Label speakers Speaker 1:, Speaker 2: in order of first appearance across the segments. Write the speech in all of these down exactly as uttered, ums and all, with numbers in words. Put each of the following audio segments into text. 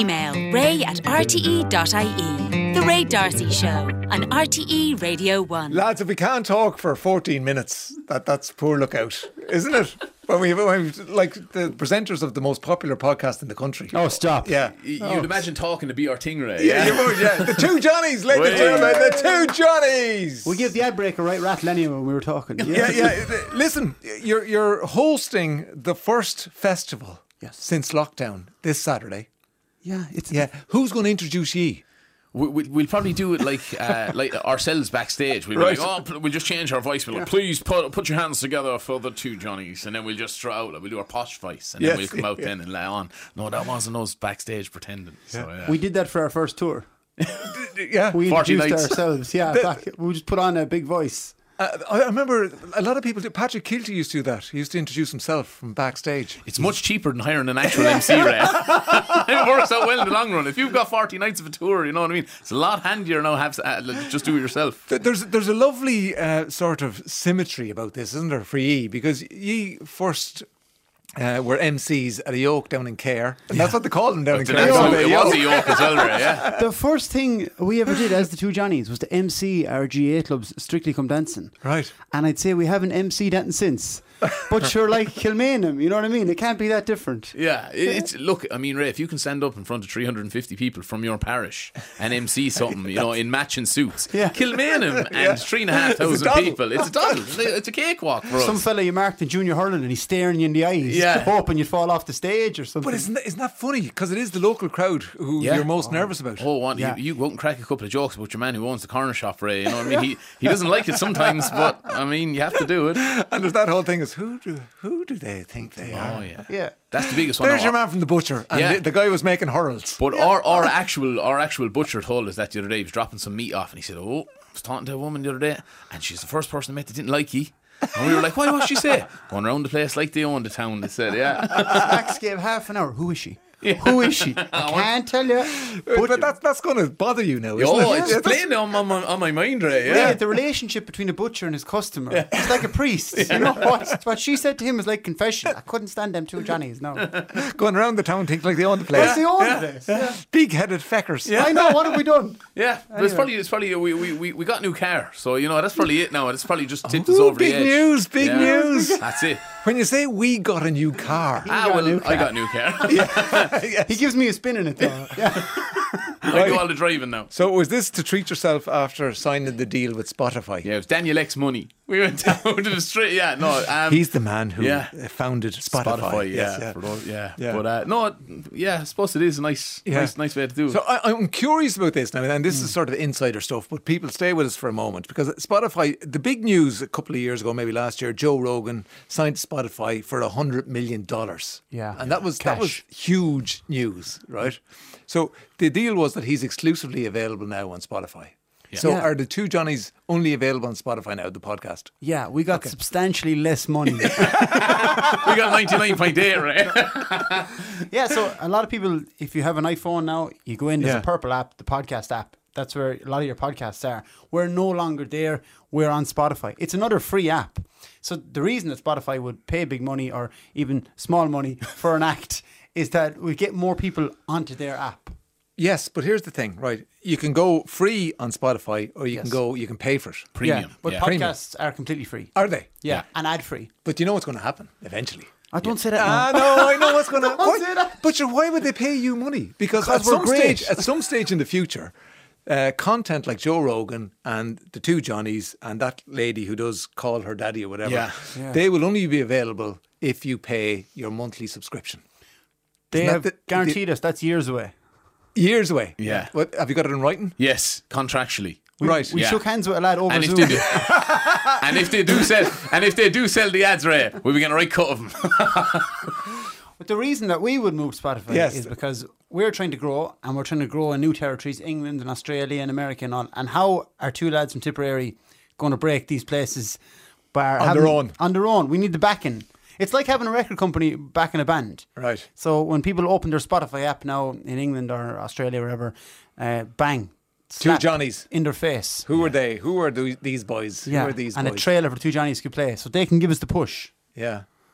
Speaker 1: Email ray at r t e dot i e. The Ray D'Arcy Show on R T E Radio one.
Speaker 2: Lads, if we can't talk for fourteen minutes, that, that's poor lookout, isn't it? When we, when we like the presenters of the most popular podcast in the country.
Speaker 3: Oh, stop.
Speaker 2: Yeah.
Speaker 4: You'd
Speaker 2: oh.
Speaker 4: imagine talking to be our thing, Ray.
Speaker 2: Yeah, you would, yeah. The two Johnnies, ladies and gentlemen, the two Johnnies.
Speaker 3: We give the ad break a right rattle anyway when we were talking.
Speaker 2: Yeah, yeah. yeah. Listen, you're, you're hosting the first festival
Speaker 3: yes.
Speaker 2: since lockdown this Saturday.
Speaker 3: Yeah. It's
Speaker 2: yeah. Who's going to introduce ye?
Speaker 4: We, we, we'll probably do it like uh, like ourselves backstage. We'll be
Speaker 2: Right.
Speaker 4: like, oh, we'll just change our voice. We'll like, please put put your hands together for the two Johnnies, and then we'll just throw out. We'll do our posh voice, and
Speaker 2: Yes.
Speaker 4: then we'll come out
Speaker 2: Yeah.
Speaker 4: then and lay on. No, that wasn't us backstage pretending. So, yeah.
Speaker 3: We did that for our first tour.
Speaker 2: Yeah.
Speaker 3: We
Speaker 4: forty
Speaker 3: introduced
Speaker 4: nights.
Speaker 3: ourselves. Yeah,
Speaker 2: The-
Speaker 3: back, we just put on a big voice.
Speaker 2: Uh, I remember a lot of people do. Patrick Kilty used to do that. He used to introduce himself from backstage.
Speaker 4: It's much cheaper than hiring an actual M C, Ray. It works out well in the long run. If you've got forty nights of a tour, you know what I mean? It's a lot handier now. Have uh, just do it yourself.
Speaker 2: There's there's a lovely uh, sort of symmetry about this, isn't there, for ye? Because ye first uh, were M Cs at a yoke down in Cahir, and that's what they called them down in
Speaker 4: It's an
Speaker 2: Cahir.
Speaker 4: absolute-
Speaker 2: Yoke.
Speaker 4: it was a yoke as well, Ray, yeah.
Speaker 3: The first thing we ever did as the two Johnnies was to M C our G A club's Strictly Come Dancing.
Speaker 2: Right.
Speaker 3: And I'd say we haven't M C'd that since. But sure, like Kilmainham, you know what I mean? It can't be that different.
Speaker 4: Yeah, it, it's look. I mean, Ray, if you can stand up in front of three hundred fifty people from your parish and M C something, you know, in matching suits,
Speaker 3: Yeah.
Speaker 4: Kilmainham and three and a half thousand
Speaker 2: doddle.
Speaker 4: people, it's a doddle. It's a cakewalk for us.
Speaker 3: Some fella you marked in junior hurling and he's staring you in the eyes,
Speaker 4: Yeah.
Speaker 3: hoping you'd fall off the stage or something.
Speaker 2: But isn't that, isn't that funny? Because it is the local crowd who
Speaker 4: Yeah.
Speaker 2: you're most nervous about.
Speaker 4: Oh, one,
Speaker 3: Yeah.
Speaker 4: you, you go out and crack a couple of jokes about your man who owns the corner shop, Ray. You know what I mean? He he doesn't like it sometimes, but I mean, you have to do it.
Speaker 2: And there's that whole thing is who do who do they think they are?
Speaker 4: Oh yeah,
Speaker 3: Yeah.
Speaker 4: that's the biggest one.
Speaker 2: There's your
Speaker 4: Our-
Speaker 2: man from the butcher, and
Speaker 4: Yeah.
Speaker 2: the, the guy was making hurls.
Speaker 4: But our, our actual our actual butcher told us that the other day. He was dropping some meat off, and he said, "Oh, I was talking to a woman the other day, and she's the first person I met that didn't like you." And we were like, "Why? What'd she say?" Going around the place like they own the town. They said, "Yeah."
Speaker 3: Max gave half an hour. Who is she? Who is she? I can't tell you.
Speaker 2: But, but that's that's going to bother you now, isn't
Speaker 4: Oh,
Speaker 2: it?
Speaker 4: it's
Speaker 2: Yeah, that's-
Speaker 4: playing on my, on, on my mind, Ray.
Speaker 3: Yeah.
Speaker 4: Yeah.
Speaker 3: the relationship between a butcher and his customer. It's like a priest. You know what? What she said to him was like confession. I couldn't stand them two Johnnies. No,
Speaker 2: going around the town think like they own the place.
Speaker 3: what's the order this? Yeah.
Speaker 2: Big-headed feckers.
Speaker 3: I know. What have we done?
Speaker 4: Yeah, but it's probably it's probably we, we, we, we got a new car, so you know that's probably it now. It's probably just tipped us
Speaker 2: Ooh,
Speaker 4: over
Speaker 2: big
Speaker 4: the edge.
Speaker 2: news, big
Speaker 4: Yeah.
Speaker 2: news.
Speaker 4: That's it.
Speaker 2: When you say we got a new car,
Speaker 4: Ah,
Speaker 3: got a
Speaker 4: well,
Speaker 3: new
Speaker 4: I
Speaker 3: car.
Speaker 4: got a new car.
Speaker 3: He gives me a spin in it though. Yeah.
Speaker 4: I do all the driving now.
Speaker 2: so was this to treat yourself after signing the deal with Spotify?
Speaker 4: Yeah, it was Daniel X Money. We went down to the street. Yeah, no, um,
Speaker 2: He's the man who
Speaker 4: Yeah.
Speaker 2: uh, founded Spotify.
Speaker 4: Spotify. Yeah,
Speaker 2: Yes, yeah.
Speaker 4: for those, yeah.
Speaker 2: Yeah.
Speaker 4: But uh, no, yeah, I suppose it is a nice,
Speaker 2: Yeah.
Speaker 4: nice, nice way to do it.
Speaker 2: So I, I'm curious about this now, and this is sort of insider stuff, but people stay with us for a moment because Spotify, the big news a couple of years ago, maybe last year, Joe Rogan signed Spotify for a hundred million dollars.
Speaker 3: Yeah.
Speaker 2: and that was that was
Speaker 3: Cash.
Speaker 2: huge news, right? So the deal was that he's exclusively available now on Spotify. So
Speaker 3: Yeah.
Speaker 2: are the two Johnnies only available on Spotify now? The podcast.
Speaker 3: Yeah, we got substantially less money.
Speaker 4: we got ninety-nine point eight, right?
Speaker 3: Yeah, so a lot of people, if you have an iPhone now, you go in, there's
Speaker 2: Yeah.
Speaker 3: a purple app, the podcast app. That's where a lot of your podcasts are. We're no longer there. We're on Spotify. It's another free app. So the reason that Spotify would pay big money or even small money for an act is that we get more people onto their app.
Speaker 2: Yes, but here's the thing, right? You can go free on Spotify, or you can
Speaker 3: Yes.
Speaker 2: go, you can pay for it.
Speaker 4: Premium.
Speaker 3: Yeah, but
Speaker 4: yeah.
Speaker 3: podcasts are completely free.
Speaker 2: Are they?
Speaker 3: Yeah, and ad free.
Speaker 2: But you know what's going to happen eventually.
Speaker 3: I don't say that.
Speaker 2: Ah,
Speaker 3: now.
Speaker 2: no, I know what's going to
Speaker 3: Don't say that.
Speaker 2: But sure, why would they pay you money? Because,
Speaker 3: Because
Speaker 2: at
Speaker 3: we're
Speaker 2: some
Speaker 3: great.
Speaker 2: stage, at some stage in the future, uh, content like Joe Rogan and the two Johnnies and that lady who does Call Her Daddy or whatever,
Speaker 4: Yeah.
Speaker 3: Yeah.
Speaker 2: they will only be available if you pay your monthly subscription.
Speaker 3: They
Speaker 2: Isn't
Speaker 3: have
Speaker 2: that the-
Speaker 3: guaranteed us that's years away.
Speaker 2: Years away.
Speaker 4: Yeah.
Speaker 2: What, have you got it in writing?
Speaker 4: Yes, contractually.
Speaker 3: We,
Speaker 2: Right.
Speaker 3: We
Speaker 4: Yeah.
Speaker 3: shook hands with a lad over
Speaker 4: And if
Speaker 3: Zoom.
Speaker 4: they do, and if they do sell, and if they do sell the ads, Ray, we'll be getting a right cut of them.
Speaker 3: But the reason that we would move to Spotify
Speaker 2: Yes.
Speaker 3: is because we're trying to grow, and we're trying to grow in new territories, England and Australia and America and all. And how are two lads from Tipperary going to break these places by
Speaker 2: On
Speaker 3: having-
Speaker 2: their own.
Speaker 3: On their own. We need the backing. It's like having a record company backing a band.
Speaker 2: Right.
Speaker 3: So when people open their Spotify app now in England or Australia or wherever, uh, bang.
Speaker 2: Two
Speaker 3: slap
Speaker 2: Johnnies.
Speaker 3: in their face.
Speaker 2: Who are they? Who are the, these boys?
Speaker 3: Yeah.
Speaker 2: Who are these
Speaker 3: and
Speaker 2: boys?
Speaker 3: a trailer for two Johnnies could play. So they can give us the push.
Speaker 2: Yeah.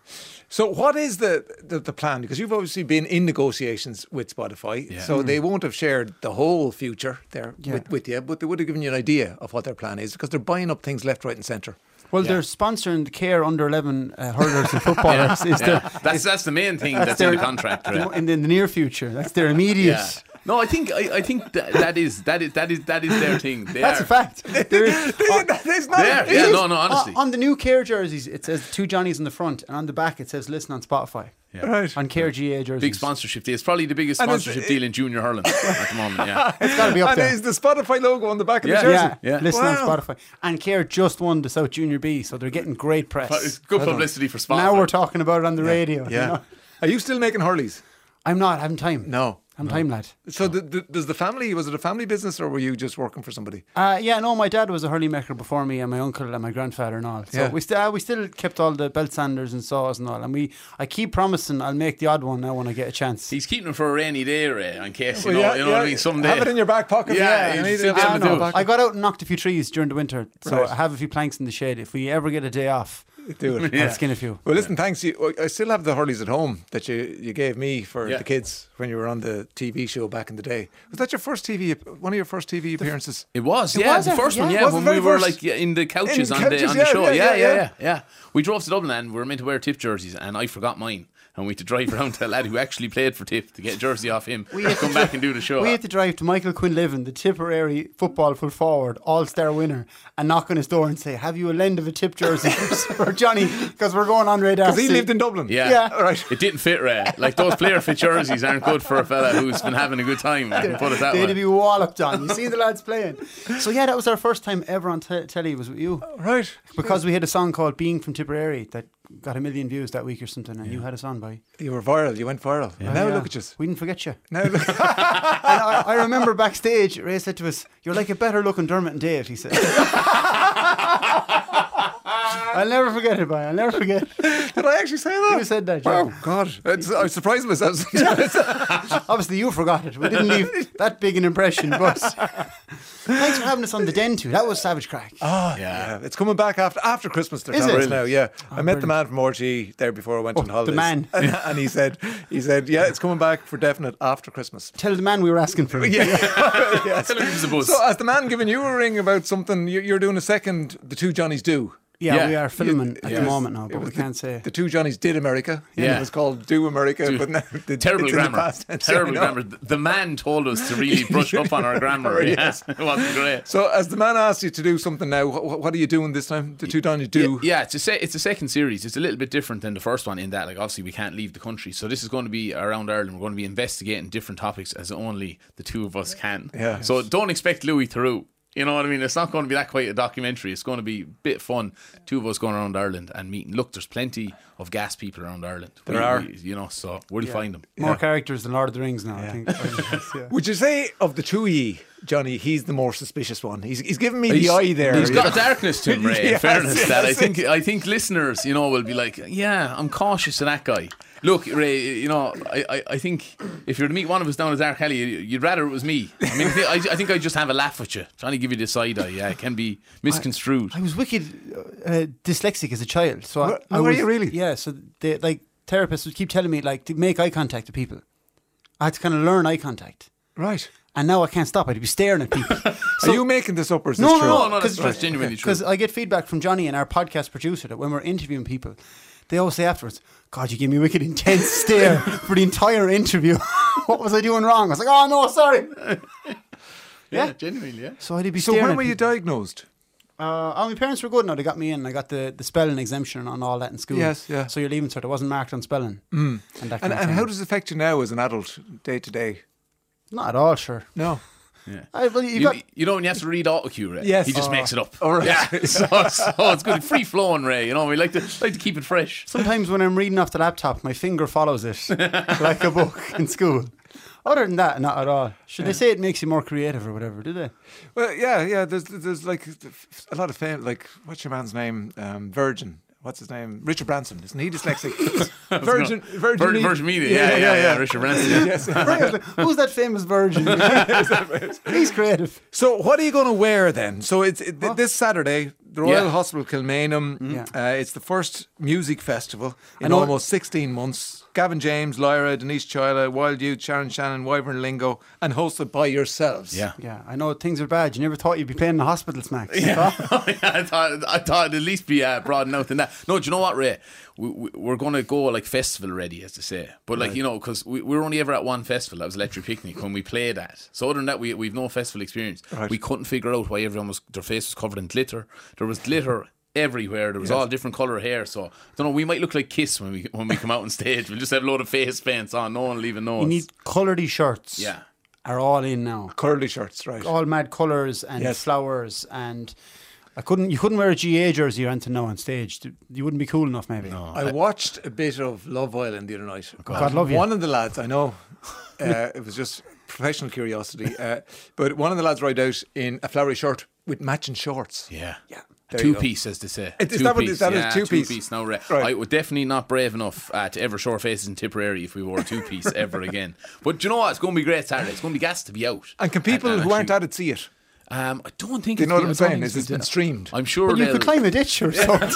Speaker 2: So what is the, the, the plan? Because you've obviously been in negotiations with Spotify,
Speaker 4: Yeah.
Speaker 2: so they won't have shared the whole future there
Speaker 3: Yeah.
Speaker 2: with, with you, but they would have given you an idea of what their plan is because they're buying up things left, right and centre.
Speaker 3: Well,
Speaker 4: Yeah.
Speaker 3: they're sponsoring the Care under eleven uh, hurlers and footballers. Is their,
Speaker 4: That's that's the main thing
Speaker 3: that's
Speaker 4: that's, in
Speaker 3: their-
Speaker 4: the contract. Right?
Speaker 3: in, the, in the near future. That's their immediate.
Speaker 4: Yeah. No, I think I, I think that, that is that is that is that is their thing. They
Speaker 3: That's
Speaker 4: are.
Speaker 3: a fact. There is,
Speaker 2: There's not
Speaker 4: There,
Speaker 2: it
Speaker 4: yeah,
Speaker 2: is-
Speaker 4: no, no, honestly.
Speaker 3: on, on the new Care jerseys, it says two Johnnies on the front, and on the back it says "Listen on Spotify."
Speaker 4: Yeah.
Speaker 2: Right.
Speaker 3: On Care G A jerseys,
Speaker 4: Big sponsorship deal. It's probably the biggest
Speaker 2: And it's-
Speaker 4: sponsorship deal in junior hurling at the moment. Yeah.
Speaker 3: It's got to be up
Speaker 2: And
Speaker 3: there.
Speaker 2: is the Spotify logo on the back of
Speaker 4: Yeah.
Speaker 2: the jersey?
Speaker 3: Yeah,
Speaker 4: Yeah.
Speaker 3: listen on
Speaker 2: Wow.
Speaker 3: Spotify. And Care just won the South Junior B, so they're getting great press.
Speaker 4: It's good publicity for Spotify.
Speaker 3: Now we're talking about it on the radio. you
Speaker 2: Yeah.
Speaker 3: know?
Speaker 2: Are you still making hurleys?
Speaker 3: I'm not having time.
Speaker 2: No.
Speaker 3: I'm time lad.
Speaker 2: So the, the, does the family, was it a family business or were you just working for somebody?
Speaker 3: Uh, yeah, no, my dad was a hurley maker before me, and my uncle and my grandfather and all. So
Speaker 2: Yeah.
Speaker 3: we still uh, we still kept all the belt sanders and saws and all. And we, I keep promising I'll make the odd one now when I get a chance.
Speaker 4: He's keeping them for a rainy day, Ray, in case you
Speaker 2: Well,
Speaker 4: know,
Speaker 2: yeah,
Speaker 4: you know
Speaker 2: yeah.
Speaker 4: what I mean. Someday
Speaker 2: Have it in your back pocket.
Speaker 4: Yeah,
Speaker 2: you
Speaker 4: you
Speaker 2: need
Speaker 4: sit
Speaker 2: it
Speaker 4: down
Speaker 2: in
Speaker 4: and
Speaker 2: the
Speaker 4: do it.
Speaker 2: back
Speaker 3: I got out and knocked a few trees during the winter, so
Speaker 2: Right.
Speaker 3: I have a few planks in the shade. If we ever get a day off,
Speaker 2: Do it.
Speaker 3: I'll skin a few.
Speaker 2: Well, listen, thanks. You, I still have the hurleys at home that you, you gave me for
Speaker 4: Yeah.
Speaker 2: the kids when you were on the T V show back in the day. Was that your first T V, one of your first T V appearances?
Speaker 4: It was,
Speaker 3: It
Speaker 4: yeah,
Speaker 3: was
Speaker 4: the
Speaker 3: it?
Speaker 4: first one,
Speaker 3: Yeah.
Speaker 4: yeah,
Speaker 2: Was it
Speaker 4: when
Speaker 2: very
Speaker 4: we were
Speaker 2: first?
Speaker 4: like yeah, in the couches,
Speaker 2: In
Speaker 4: on,
Speaker 2: couches,
Speaker 4: the, on
Speaker 2: yeah,
Speaker 4: the show.
Speaker 2: yeah,
Speaker 4: Yeah
Speaker 2: yeah,
Speaker 4: yeah,
Speaker 2: yeah.
Speaker 4: yeah, yeah. We drove to Dublin and we were meant to wear Tip jerseys, and I forgot mine. And we had to drive around to a lad who actually played for Tip to get a jersey off him. We come back and do the show.
Speaker 3: We had to drive to Michael Quinlivan, the Tipperary football full forward, all-star winner, and knock on his door and say, "Have you a lend of a Tip jersey for Johnny? Because we're going on radar."
Speaker 2: Because he lived in Dublin.
Speaker 4: Yeah.
Speaker 3: Yeah.
Speaker 2: All right.
Speaker 4: It didn't fit, Ray. Like those player fit jerseys aren't good for a fella who's been having a good time. I can put it that
Speaker 3: They had
Speaker 4: way.
Speaker 3: to be walloped on. You see the lads playing. So yeah, that was our first time ever on te- telly. Was with you
Speaker 2: Right.
Speaker 3: because we had a song called "Being from Tipperary" that got a million views that week or something, and you had us on by.
Speaker 2: You were viral. You went viral. And now
Speaker 3: Yeah.
Speaker 2: look at you.
Speaker 3: We didn't forget you.
Speaker 2: Now look.
Speaker 3: And I, I remember backstage, Ray said to us, "You're like a better looking Dermot and Dave," he said. I'll never forget it, boy. I'll never forget.
Speaker 2: Did I actually say that?
Speaker 3: You said that,
Speaker 2: Oh,
Speaker 3: yeah.
Speaker 2: God. It's, I surprised myself sometimes.
Speaker 3: Obviously, you forgot it. We didn't leave that big an impression, but thanks for having us on the Den too. That was Savage Crack.
Speaker 2: Oh, yeah. It's coming back after after Christmas. They're
Speaker 3: Is
Speaker 2: telling
Speaker 3: it?
Speaker 2: us now, yeah. I met the
Speaker 3: brilliant.
Speaker 2: man from R T E there before I went
Speaker 3: Oh,
Speaker 2: on
Speaker 3: the
Speaker 2: holidays.
Speaker 3: man.
Speaker 2: And, and he said, he said, yeah, it's coming back for definite after Christmas.
Speaker 3: Tell the man we were asking for.
Speaker 2: Yeah. Yes.
Speaker 4: Tell him he's a buzz.
Speaker 2: So, has the man given you a ring about something? You- You're doing a second, the two Johnnies do.
Speaker 3: Yeah,
Speaker 4: Yeah.
Speaker 3: we are filming at
Speaker 2: Yeah.
Speaker 3: the moment now,
Speaker 2: It
Speaker 3: but we
Speaker 2: was
Speaker 3: can't
Speaker 2: the,
Speaker 3: say.
Speaker 2: The two Johnnies did America. And
Speaker 4: Yeah.
Speaker 2: it was called Do America,
Speaker 4: Do-
Speaker 2: but now the,
Speaker 4: Terrible
Speaker 2: it's in the
Speaker 4: grammar.
Speaker 2: past tense.
Speaker 4: Terrible
Speaker 2: I know.
Speaker 4: grammar. The man told us to really brush up on our grammar. Yeah.
Speaker 2: Yes.
Speaker 4: It wasn't great.
Speaker 2: So, as the man asked you to do something now, what, what are you doing this time? The two Johnnies do.
Speaker 4: Yeah, yeah, it's a se- it's a second series. It's a little bit different than the first one in that, like, obviously we can't leave the country. So this is going to be around Ireland. We're going to be investigating different topics as only the two of us can.
Speaker 2: Yeah.
Speaker 4: So don't expect Louis Theroux. You know what I mean? It's not going to be that quite a documentary. It's going to be a bit fun. Two of us going around Ireland and meeting. Look, there's plenty of gas people around Ireland.
Speaker 2: There
Speaker 4: We-
Speaker 2: are.
Speaker 4: we- you know, so we'll find them.
Speaker 3: More characters than Lord of the Rings now, I think. Yeah.
Speaker 2: Would you say of the two of ye, Johnny, he's the more suspicious one? He's he's giving me
Speaker 4: He's-
Speaker 2: the eye there.
Speaker 4: He's
Speaker 2: you
Speaker 4: got
Speaker 2: know?
Speaker 4: a darkness to him, Ray.
Speaker 2: Yes,
Speaker 4: in fairness,
Speaker 2: yes,
Speaker 4: that I
Speaker 2: yes.
Speaker 4: think I think listeners, you know, will be like, yeah, I'm cautious of that guy. Look, Ray, you know, I, I, I think if you were to meet one of us down at Dark Alley, you'd rather it was me. I mean, I, I think I just have a laugh with you, trying to give you the side eye. Yeah, it can be misconstrued.
Speaker 3: I was wicked uh, dyslexic as a child. So I,
Speaker 2: Were-
Speaker 3: I
Speaker 2: were
Speaker 3: was,
Speaker 2: you really?
Speaker 3: Yeah. So they like therapists would keep telling me like to make eye contact with people. I had to kind of learn eye contact,
Speaker 2: Right.
Speaker 3: and now I can't stop. I'd be staring at people.
Speaker 2: Are you making this up or is
Speaker 3: No,
Speaker 2: this
Speaker 3: no,
Speaker 2: true?
Speaker 3: no,
Speaker 4: No, no, that's,
Speaker 3: 'cause-
Speaker 4: that's genuinely true.
Speaker 3: Because I get feedback from Johnny and our podcast producer that when we're interviewing people, they always say afterwards, "God, you gave me a wicked intense stare for the entire interview. What was I doing wrong?" I was like, "Oh no, sorry."
Speaker 4: yeah,
Speaker 3: yeah.
Speaker 4: genuinely, yeah.
Speaker 3: So I'd be
Speaker 2: So
Speaker 3: staring.
Speaker 2: when
Speaker 3: at
Speaker 2: were you
Speaker 3: people.
Speaker 2: diagnosed?
Speaker 3: Uh, oh, my parents were good now. They got me in. I got the, the spelling exemption and all that in school.
Speaker 2: Yes, yeah.
Speaker 3: So your leaving cert, I wasn't marked on spelling. Mm. And, that
Speaker 2: And,
Speaker 3: kind of
Speaker 2: and
Speaker 3: thing.
Speaker 2: how does it affect you now as an adult, day to day?
Speaker 3: Not at all, sure.
Speaker 2: No.
Speaker 4: Yeah.
Speaker 3: I, well, you
Speaker 4: You,
Speaker 3: got,
Speaker 4: you know when you have to read autocue, Ray?
Speaker 2: Yes.
Speaker 4: He just
Speaker 2: Oh.
Speaker 4: makes it up.
Speaker 2: All right.
Speaker 4: Yeah. so, so it's good. Free flowing, Ray. You know, we like to like to keep it fresh.
Speaker 3: sometimes when I'm reading off the laptop, my finger follows it like a book in school. Other than that, not at all. Should they say it makes you more creative or whatever, do they?
Speaker 2: Well, yeah, yeah. There's there's like a lot of fame. Like, what's your man's name? Um, Virgin. What's his name? Richard Branson. Isn't he dyslexic? Virgin, Virgin,
Speaker 4: Virgin,
Speaker 2: Media.
Speaker 4: Virgin Media. Yeah, yeah, yeah. yeah. Richard Branson. Yeah.
Speaker 2: Yes.
Speaker 3: Who's that famous virgin? He's creative.
Speaker 2: So, what are you going to wear then? So, it's it, th- this Saturday. the Royal
Speaker 4: Yeah.
Speaker 2: Hospital Kilmainham.
Speaker 3: Yeah.
Speaker 2: Uh, it's the first music festival in
Speaker 3: know-
Speaker 2: almost sixteen months. Gavin James, Lyra, Denise Chila, Wild Youth, Sharon Shannon, Wyvern Lingo, and hosted by yourselves.
Speaker 4: Yeah.
Speaker 3: Yeah, I know things are bad. You never thought you'd be playing in the hospital, Smacks.
Speaker 4: Yeah. I thought I thought it'd at least be uh, broadened out than that. No, do you know what, Ray? We, we, we're going to go like festival ready, as to say. But like, you know, because we, we were only ever at one festival. That was Electric Picnic when we played at. So other than that, we, we've no festival experience.
Speaker 2: Right.
Speaker 4: We couldn't figure out why everyone was, their face was covered in glitter. There was glitter everywhere. There was all different colour hair. So I don't know, we might look like Kiss when we when we come out on stage. We'll just have a load of face paints on. No one will even know
Speaker 3: You
Speaker 4: us.
Speaker 3: need coloured shirts.
Speaker 4: Yeah.
Speaker 3: Are all in now.
Speaker 2: Curly shirts, right?
Speaker 3: All mad colours and
Speaker 2: Yes.
Speaker 3: flowers, and I couldn't. You couldn't wear a G A jersey or anything now on stage. You wouldn't be cool enough, maybe. No.
Speaker 2: I watched a bit of Love Island the other night.
Speaker 3: God love you.
Speaker 2: One of the lads, I know, uh, it was just professional curiosity, uh, but one of the lads rode out in a flowery shirt with matching shorts.
Speaker 4: Yeah.
Speaker 2: Yeah. There you
Speaker 4: Two
Speaker 2: go.
Speaker 4: piece, as they say.
Speaker 2: Is
Speaker 4: two
Speaker 2: that what-
Speaker 4: piece.
Speaker 2: is that a
Speaker 4: yeah,
Speaker 2: two-piece?
Speaker 4: Two piece. No, Ray.
Speaker 2: Right.
Speaker 4: I would definitely not brave enough uh, to ever show our faces in Tipperary if we wore a two piece ever again. But do you know what? It's going to be great Saturday. It's going to be gas to be out.
Speaker 2: And can people
Speaker 4: And- and
Speaker 2: who aren't
Speaker 4: actually-
Speaker 2: at it see it?
Speaker 4: Um, I don't think.
Speaker 2: Do you
Speaker 4: it's
Speaker 2: know what
Speaker 4: been-
Speaker 2: I'm
Speaker 4: I don't
Speaker 2: saying?
Speaker 4: think
Speaker 2: Is it's been
Speaker 4: been-
Speaker 2: streamed?
Speaker 4: I'm sure.
Speaker 3: But you
Speaker 4: they'll-
Speaker 3: could climb a ditch or something.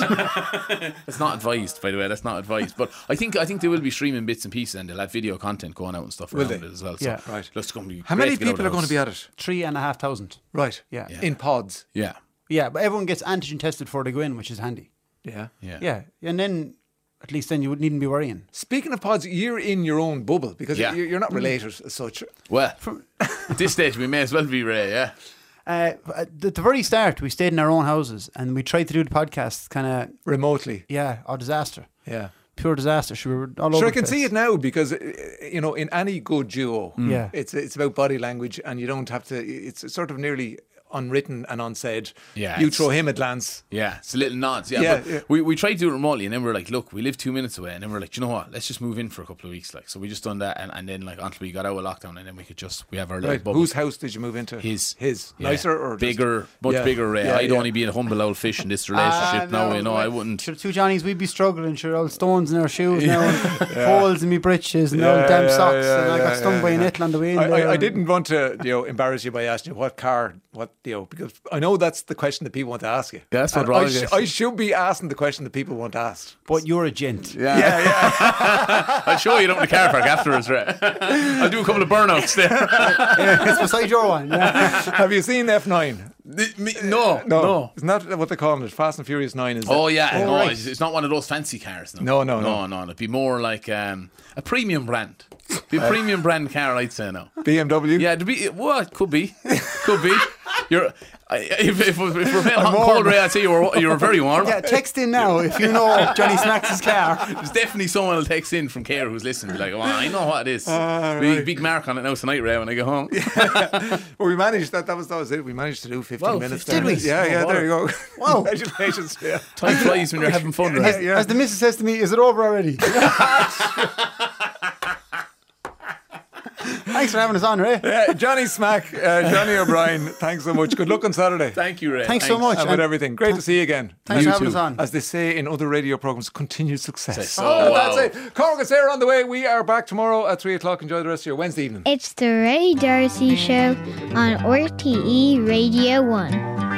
Speaker 4: It's not advised, by the way. That's not advised. But I think I think they will be streaming bits and pieces, and they'll have video content going out and stuff
Speaker 2: Will
Speaker 4: around
Speaker 2: they?
Speaker 4: it as well. So
Speaker 3: Yeah.
Speaker 2: Right.
Speaker 4: It's going to be
Speaker 2: How
Speaker 4: great
Speaker 2: many
Speaker 4: to get out
Speaker 2: people
Speaker 4: of
Speaker 2: are going to
Speaker 4: the
Speaker 2: be
Speaker 4: house.
Speaker 2: at it?
Speaker 3: Three and a half thousand.
Speaker 2: Right.
Speaker 3: Yeah.
Speaker 4: Yeah.
Speaker 2: In pods.
Speaker 4: Yeah.
Speaker 3: Yeah, but everyone gets antigen tested before they go in, which is handy.
Speaker 2: Yeah.
Speaker 4: Yeah.
Speaker 3: Yeah, and then at least then you wouldn't even be worrying.
Speaker 2: Speaking of pods, you're in your own bubble because
Speaker 4: Yeah.
Speaker 2: you're, you're not related as such.
Speaker 4: Well, at this stage, we may as well be Ray. Yeah.
Speaker 3: Uh, at the very start, we stayed in our own houses and we tried to do the podcast. Kind of,
Speaker 2: Remotely.
Speaker 3: yeah, oh, disaster,
Speaker 2: Yeah.
Speaker 3: pure disaster. Sure, we were all
Speaker 2: Sure,
Speaker 3: over
Speaker 2: I
Speaker 3: the
Speaker 2: can
Speaker 3: place.
Speaker 2: see it now because, uh, you know, in any good duo,
Speaker 3: Yeah.
Speaker 2: it's it's about body language and you don't have to, it's sort of nearly unwritten and unsaid.
Speaker 4: Yeah,
Speaker 2: You
Speaker 4: it's-
Speaker 2: throw him a glance.
Speaker 4: Yeah, it's a little nods. Yeah,
Speaker 2: Yeah,
Speaker 4: but
Speaker 2: yeah.
Speaker 4: We, we tried to do it remotely, and then we are like, look, we live two minutes away, and then we are like, you know what? Let's just move in for a couple of weeks, like. So we just done that, and, and then like until we got out of lockdown, and then we could just we have our little
Speaker 2: Right.
Speaker 4: bubble.
Speaker 2: Whose house did you move into?
Speaker 4: His,
Speaker 2: His.
Speaker 4: Yeah.
Speaker 2: Nicer or just-
Speaker 4: bigger, much
Speaker 2: Yeah.
Speaker 4: bigger? Ray.
Speaker 2: Yeah,
Speaker 4: I'd
Speaker 2: yeah.
Speaker 4: only be a humble old fish in this relationship.
Speaker 3: Ah,
Speaker 4: now, you know, I wouldn't.
Speaker 3: Sure, two Johnnies, we'd be struggling. Sure, all stones in our shoes now, and holes in me breeches, and all
Speaker 2: Yeah,
Speaker 3: damn
Speaker 2: yeah,
Speaker 3: socks.
Speaker 2: yeah,
Speaker 3: and I got
Speaker 2: yeah,
Speaker 3: stung
Speaker 2: yeah,
Speaker 3: by a
Speaker 2: yeah.
Speaker 3: nettle on the way in
Speaker 2: I,
Speaker 3: there.
Speaker 2: I, I didn't want to, you know, embarrass you by asking you what car, what, you know, because I know that's the question that people want to ask you.
Speaker 4: That's what
Speaker 2: And I,
Speaker 4: Roger
Speaker 2: sh-
Speaker 4: gets.
Speaker 2: I should be asking the question that people want asked.
Speaker 3: But you're a gent.
Speaker 4: Yeah, yeah. I'll show you down the car park afterwards, Ray. I'll do a couple of burnouts there.
Speaker 3: Yeah, it's beside your one. Yeah.
Speaker 2: Have you seen F nine?
Speaker 4: The- me- no, no,
Speaker 2: Isn't that what they call it? Fast and Furious nine is
Speaker 4: Oh
Speaker 2: it?
Speaker 4: yeah,
Speaker 3: Oh,
Speaker 4: no,
Speaker 3: right.
Speaker 4: it's, it's not one of those fancy cars.
Speaker 2: No, no,
Speaker 4: no,
Speaker 2: no.
Speaker 4: no. It'd be more like um, a premium brand. Be a premium brand car, I'd say now.
Speaker 2: B M W?
Speaker 4: Yeah, to be what could be, could be. You're I, if, if, if we're playing hot and
Speaker 2: warm.
Speaker 4: cold, Ray, I'd say you were you were very warm.
Speaker 3: Yeah, text in now if you know Johnny Smacks' car.
Speaker 4: There's definitely someone will text in from Care who's listening, be like, "Oh, I know what it is."
Speaker 2: Ah,
Speaker 4: big,
Speaker 2: right.
Speaker 4: big mark on it now tonight, Ray. When I go home,
Speaker 2: Well, we managed that. That was that was it. We managed to do fifteen
Speaker 4: Well,
Speaker 2: minutes.
Speaker 4: fifteen
Speaker 2: there.
Speaker 4: minutes.
Speaker 2: Yeah,
Speaker 4: Oh,
Speaker 2: yeah.
Speaker 4: wow.
Speaker 2: There you go.
Speaker 3: Wow.
Speaker 2: Congratulations. Yeah.
Speaker 4: time flies when you're having fun, Ray.
Speaker 2: Yeah.
Speaker 3: As the missus says to me, is it over already? Thanks for having us on, Ray.
Speaker 2: Yeah, Johnny Smack, uh, Johnny O'Brien. Thanks so much. Good luck on Saturday.
Speaker 4: Thank you, Ray.
Speaker 3: Thanks so much.
Speaker 2: And with
Speaker 3: And
Speaker 2: everything. Great to see you again.
Speaker 3: Thanks
Speaker 4: You
Speaker 3: for having
Speaker 4: too.
Speaker 3: us on.
Speaker 2: As they say in other radio programmes, continued success.
Speaker 4: Success. Oh, wow.
Speaker 2: That's it. Cork is there on the way. We are back tomorrow at three o'clock. Enjoy the rest of your Wednesday evening.
Speaker 5: It's the Ray Darcy Show on R T E Radio one.